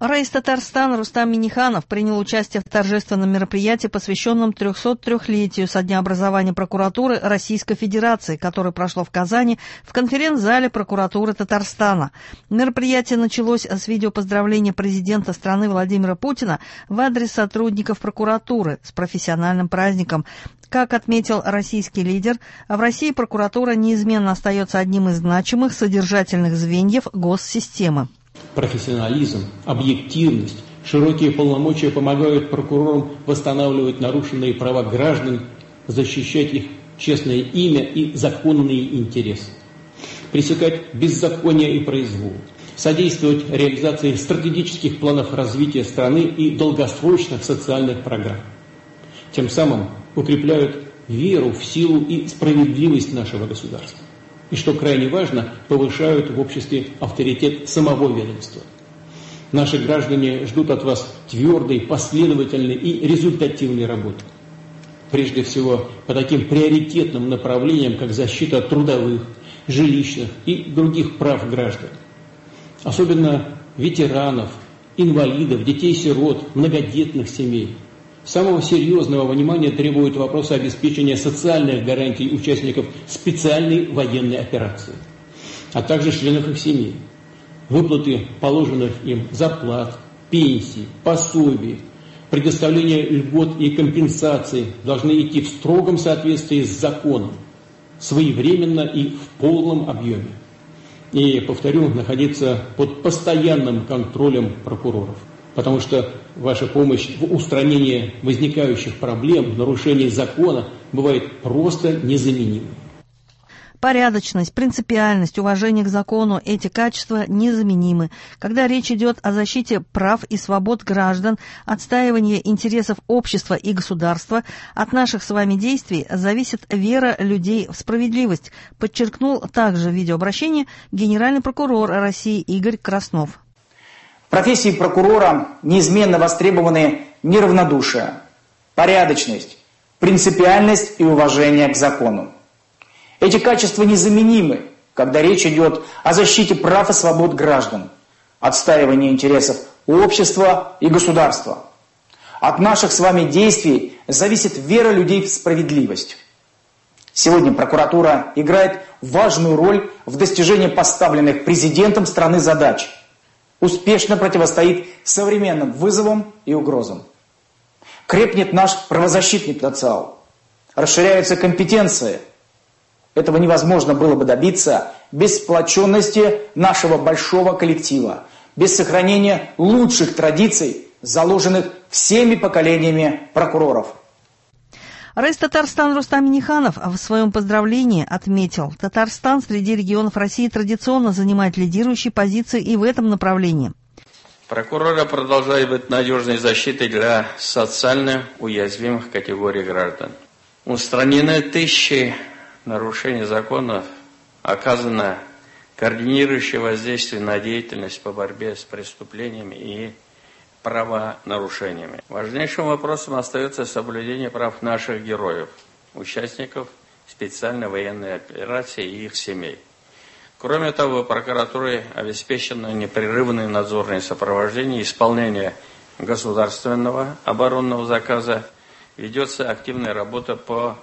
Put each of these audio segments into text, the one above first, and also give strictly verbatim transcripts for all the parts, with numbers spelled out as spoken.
Раис Татарстана Рустам Минниханов принял участие в торжественном мероприятии, посвященном трехсотлетию со дня образования прокуратуры Российской Федерации, которое прошло в Казани в конференц-зале прокуратуры Татарстана. Мероприятие началось с видеопоздравления президента страны Владимира Путина в адрес сотрудников прокуратуры с профессиональным праздником. Как отметил российский лидер, в России прокуратура неизменно остается одним из значимых содержательных звеньев госсистемы. Профессионализм, объективность, широкие полномочия помогают прокурорам восстанавливать нарушенные права граждан, защищать их честное имя и законные интересы, пресекать беззаконие и произвол, содействовать реализации стратегических планов развития страны и долгосрочных социальных программ. Тем самым укрепляют веру в силу и справедливость нашего государства. И, что крайне важно, повышают в обществе авторитет самого ведомства. Наши граждане ждут от вас твердой, последовательной и результативной работы. Прежде всего, по таким приоритетным направлениям, как защита трудовых, жилищных и других прав граждан. Особенно ветеранов, инвалидов, детей-сирот, многодетных семей. Самого серьезного внимания требует вопрос обеспечения социальных гарантий участников специальной военной операции, а также членов их семей. Выплаты положенных им зарплат, пенсий, пособий, предоставление льгот и компенсаций должны идти в строгом соответствии с законом, своевременно и в полном объеме. И, повторю, находиться под постоянным контролем прокуроров. Потому что ваша помощь в устранении возникающих проблем, нарушений закона бывает просто незаменимой. Порядочность, принципиальность, уважение к закону – эти качества незаменимы. Когда речь идет о защите прав и свобод граждан, отстаивании интересов общества и государства, от наших с вами действий зависит вера людей в справедливость, подчеркнул также в видеообращении генеральный прокурор России Игорь Краснов. В профессии прокурора неизменно востребованы неравнодушие, порядочность, принципиальность и уважение к закону. Эти качества незаменимы, когда речь идет о защите прав и свобод граждан, отстаивании интересов общества и государства. От наших с вами действий зависит вера людей в справедливость. Сегодня прокуратура играет важную роль в достижении поставленных президентом страны задач. Успешно противостоит современным вызовам и угрозам. Крепнет наш правозащитный потенциал. Расширяются компетенции. Этого невозможно было бы добиться без сплоченности нашего большого коллектива, без сохранения лучших традиций, заложенных всеми поколениями прокуроров. Раис Татарстан Рустам Минниханов в своем поздравлении отметил, Татарстан среди регионов России традиционно занимает лидирующие позиции и в этом направлении. Прокуратура продолжает быть надежной защитой для социально уязвимых категорий граждан. Устранены тысячи нарушений законов, оказано координирующее воздействие на деятельность по борьбе с преступлениями и правонарушениями. Важнейшим вопросом остается соблюдение прав наших героев, участников специальной военной операции и их семей. Кроме того, прокуратурой обеспечено непрерывное надзорное сопровождение исполнения государственного оборонного заказа, ведется активная работа по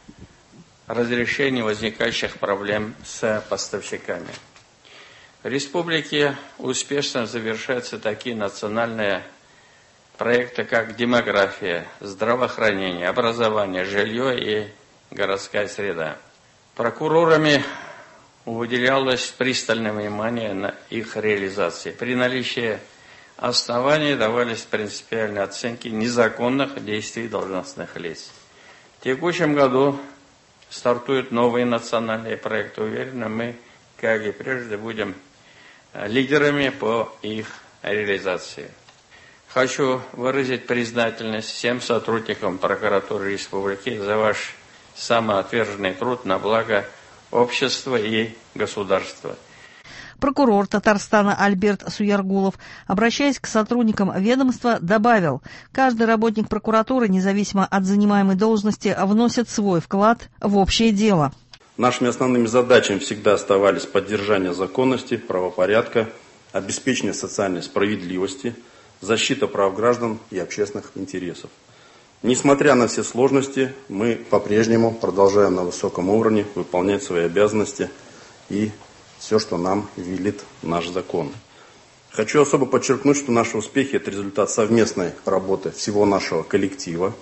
разрешению возникающих проблем с поставщиками. В республике успешно завершаются такие национальные проекты, как демография, здравоохранение, образование, жилье и городская среда. Прокурорами уделялось пристальное внимание на их реализации. При наличии оснований давались принципиальные оценки незаконных действий должностных лиц. В текущем году стартуют новые национальные проекты. Уверены, мы, как и прежде, будем лидерами по их реализации. Хочу выразить признательность всем сотрудникам прокуратуры республики за ваш самоотверженный труд на благо общества и государства. Прокурор Татарстана Альберт Суяргулов, обращаясь к сотрудникам ведомства, добавил, каждый работник прокуратуры, независимо от занимаемой должности, вносит свой вклад в общее дело. Нашими основными задачами всегда оставались поддержание законности, правопорядка, обеспечение социальной справедливости, защита прав граждан и общественных интересов. Несмотря на все сложности, мы по-прежнему продолжаем на высоком уровне выполнять свои обязанности и все, что нам велит наш закон. Хочу особо подчеркнуть, что наши успехи – это результат совместной работы всего нашего коллектива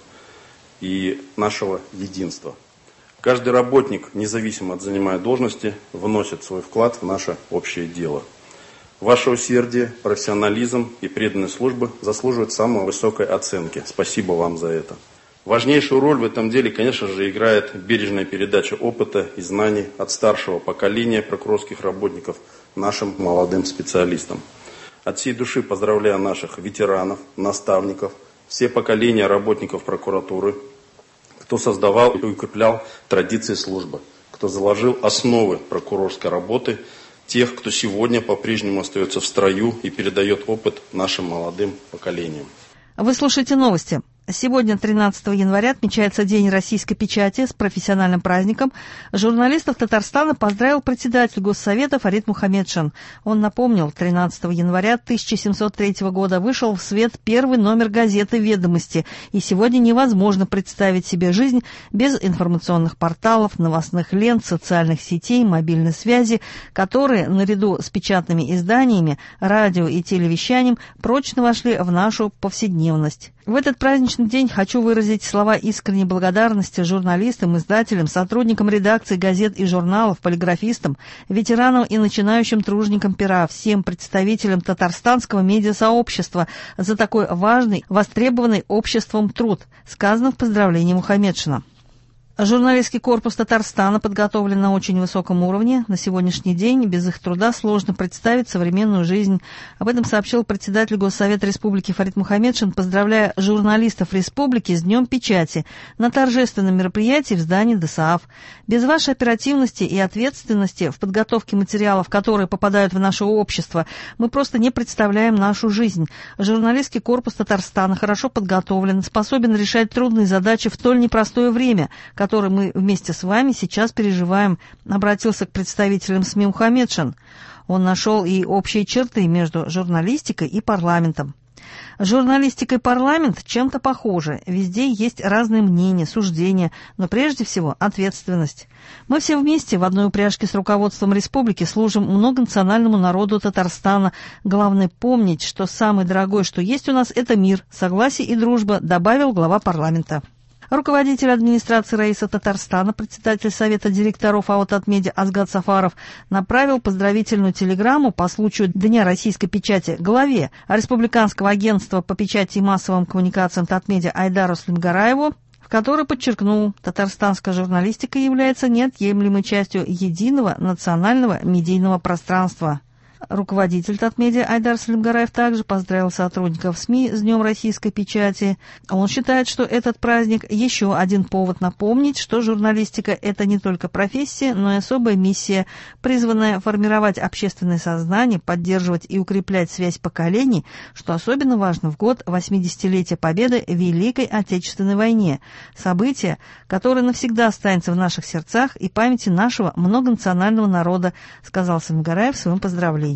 и нашего единства. Каждый работник, независимо от занимаемой должности, вносит свой вклад в наше общее дело. Ваше усердие, профессионализм и преданность службы заслуживают самой высокой оценки. Спасибо вам за это. Важнейшую роль в этом деле, конечно же, играет бережная передача опыта и знаний от старшего поколения прокурорских работников нашим молодым специалистам. От всей души поздравляю наших ветеранов, наставников, все поколения работников прокуратуры, кто создавал и укреплял традиции службы, кто заложил основы прокурорской работы, тех, кто сегодня по-прежнему остается в строю и передает опыт нашим молодым поколениям. Вы слушаете новости. Сегодня, тринадцатого января, отмечается День российской печати с профессиональным праздником. Журналистов Татарстана поздравил председатель Госсовета Фарид Мухаммедшин. Он напомнил, тринадцатого января тысяча семьсот третьего года вышел в свет первый номер газеты «Ведомости», и сегодня невозможно представить себе жизнь без информационных порталов, новостных лент, социальных сетей, мобильной связи, которые, наряду с печатными изданиями, радио и телевещанием, прочно вошли в нашу повседневность. В этот праздничный день хочу выразить слова искренней благодарности журналистам, издателям, сотрудникам редакций газет и журналов, полиграфистам, ветеранам и начинающим труженикам пера, всем представителям татарстанского медиасообщества за такой важный, востребованный обществом труд, сказано в поздравлении Мухаммедшина. Журналистский корпус Татарстана подготовлен на очень высоком уровне. На сегодняшний день без их труда сложно представить современную жизнь. Об этом сообщил председатель Госсовета Республики Фарид Мухаммедшин, поздравляя журналистов республики с Днем печати на торжественном мероприятии в здании ДОСААФ. Без вашей оперативности и ответственности в подготовке материалов, которые попадают в наше общество, мы просто не представляем нашу жизнь. Журналистский корпус Татарстана хорошо подготовлен, способен решать трудные задачи в столь непростое время, который мы вместе с вами сейчас переживаем, обратился к представителям СМИ Мухаммедшин. Он нашел и общие черты между журналистикой и парламентом. Журналистика и парламент чем-то похожи. Везде есть разные мнения, суждения, но прежде всего ответственность. Мы все вместе в одной упряжке с руководством республики служим многонациональному народу Татарстана. Главное помнить, что самое дорогое, что есть у нас, это мир, согласие и дружба, добавил глава парламента. Руководитель администрации Раиса Татарстана, председатель Совета директоров АО «Татмедиа» Азгат Сафаров направил поздравительную телеграмму по случаю Дня российской печати главе Республиканского агентства по печати и массовым коммуникациям «Татмедиа» Айдару Слимгараеву, в которой подчеркнул, татарстанская журналистика является неотъемлемой частью единого национального медийного пространства. Руководитель Татмедиа Айдар Слимгараев также поздравил сотрудников СМИ с Днем российской печати. Он считает, что этот праздник еще один повод напомнить, что журналистика – это не только профессия, но и особая миссия, призванная формировать общественное сознание, поддерживать и укреплять связь поколений, что особенно важно в год восьмидесятилетия победы в Великой Отечественной войне. Событие, которое навсегда останется в наших сердцах и памяти нашего многонационального народа, сказал Слимгараев в своем поздравлении.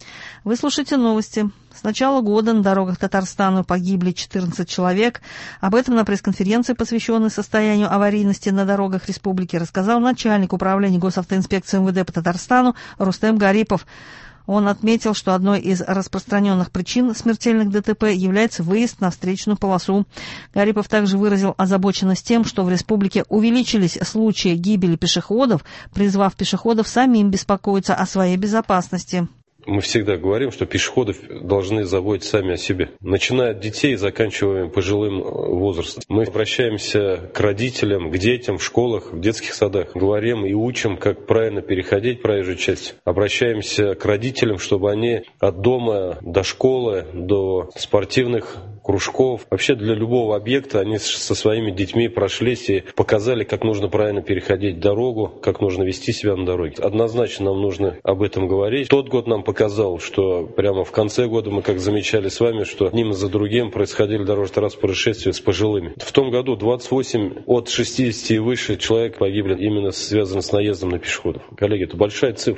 Вы слушаете новости. С начала года на дорогах Татарстана погибли четырнадцать человек. Об этом на пресс-конференции, посвященной состоянию аварийности на дорогах республики, рассказал начальник управления госавтоинспекции МВД по Татарстану Рустем Гарипов. Он отметил, что одной из распространенных причин смертельных ДТП является выезд на встречную полосу. Гарипов также выразил озабоченность тем, что в республике увеличились случаи гибели пешеходов, призвав пешеходов самим беспокоиться о своей безопасности. Мы всегда говорим, что пешеходы должны заботиться сами о себе. Начиная от детей и заканчивая пожилым возрастом. Мы обращаемся к родителям, к детям в школах, в детских садах. Говорим и учим, как правильно переходить проезжую часть. Обращаемся к родителям, чтобы они от дома до школы, до спортивных кружков, вообще для любого объекта они со своими детьми прошлись и показали, как нужно правильно переходить дорогу, как нужно вести себя на дороге. Однозначно нам нужно об этом говорить. Тот год нам показал, что прямо в конце года мы, как замечали с вами, что одним за другим происходили дорожно-транспортные происшествия с пожилыми. В том году двадцать восемь от шестидесяти и выше человек погибли именно связано с наездом на пешеходов. Коллеги, это большая цифра.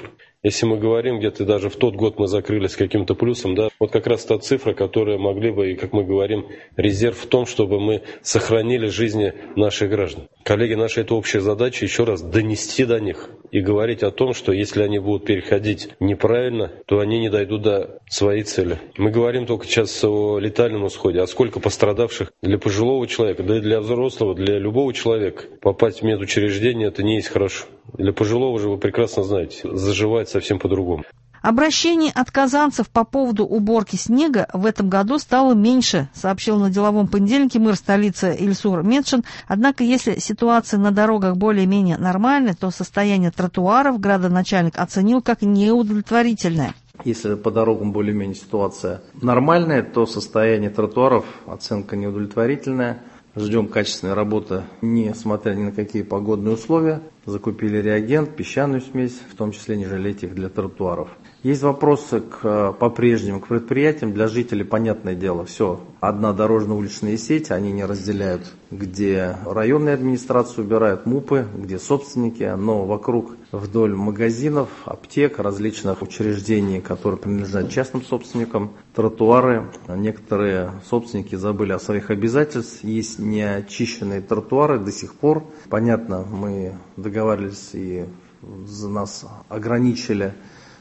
Если мы говорим, где-то даже в тот год мы закрыли с каким-то плюсом, да, вот как раз та цифра, которая могли бы, и как мы говорим, резерв в том, чтобы мы сохранили жизни наших граждан. Коллеги, наша это общая задача, еще раз донести до них и говорить о том, что если они будут переходить неправильно, то они не дойдут до своей цели. Мы говорим только сейчас о летальном исходе, а сколько пострадавших для пожилого человека, да и для взрослого, для любого человека. Попасть в медучреждение — это не есть хорошо. Для пожилого же, вы прекрасно знаете, заживает совсем по-другому. Обращений от казанцев по поводу уборки снега в этом году стало меньше, сообщил на деловом понедельнике мэр столицы Ильсур Метшин. Однако, если ситуация на дорогах более-менее нормальная, то состояние тротуаров градоначальник оценил как неудовлетворительное. Если по дорогам более-менее ситуация нормальная, то состояние тротуаров оценка неудовлетворительная. Ждем качественной работы, несмотря ни на какие погодные условия. Закупили реагент, песчаную смесь, в том числе не жалейте их для тротуаров. Есть вопросы к, по-прежнему к предприятиям. Для жителей, понятное дело, все. Одна дорожно-уличная сеть, они не разделяют, где районные администрации убирают, МУПы, где собственники, но вокруг вдоль магазинов, аптек, различных учреждений, которые принадлежат частным собственникам, тротуары. Некоторые собственники забыли о своих обязательствах. Есть неочищенные тротуары до сих пор. Понятно, мы договаривались и за нас ограничили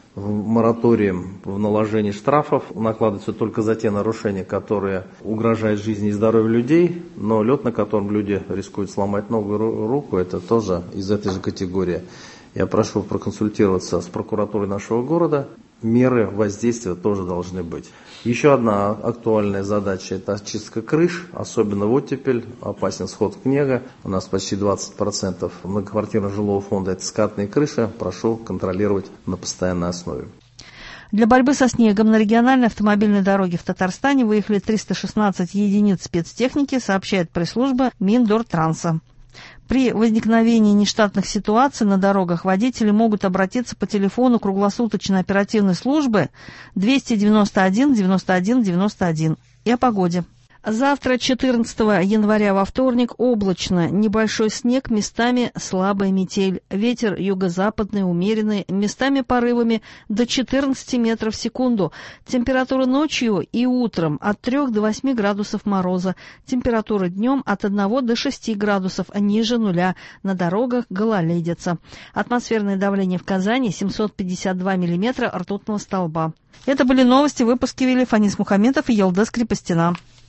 мораторием в наложении штрафов. Накладываются только за те нарушения, которые угрожают жизни и здоровью людей, но лед, на котором люди рискуют сломать ногу и руку, это тоже из этой же категории. Я прошу проконсультироваться с прокуратурой нашего города. Меры воздействия тоже должны быть. Еще одна актуальная задача – это очистка крыш, особенно в оттепель, опасен сход снега. У нас почти двадцать процентов многоквартирного жилого фонда – это скатные крыши. Прошу контролировать на постоянной основе. Для борьбы со снегом на региональной автомобильной дороге в Татарстане выехали триста шестнадцать единиц спецтехники, сообщает пресс-служба Миндортранса. При возникновении нештатных ситуаций на дорогах водители могут обратиться по телефону круглосуточной оперативной службы двести девяносто один девяносто один девяносто один. И о погоде. Завтра, четырнадцатого января, во вторник, облачно, небольшой снег, местами слабая метель. Ветер юго-западный, умеренный, местами порывами до четырнадцати метров в секунду. Температура ночью и утром от трёх до восьми градусов мороза. Температура днем от одного до шести градусов, ниже нуля. На дорогах гололедица. Атмосферное давление в Казани семьсот пятьдесят два миллиметра ртутного столба. Это были новости. Выпуски вели Фанис Мухаметов и Елдас Крепостина.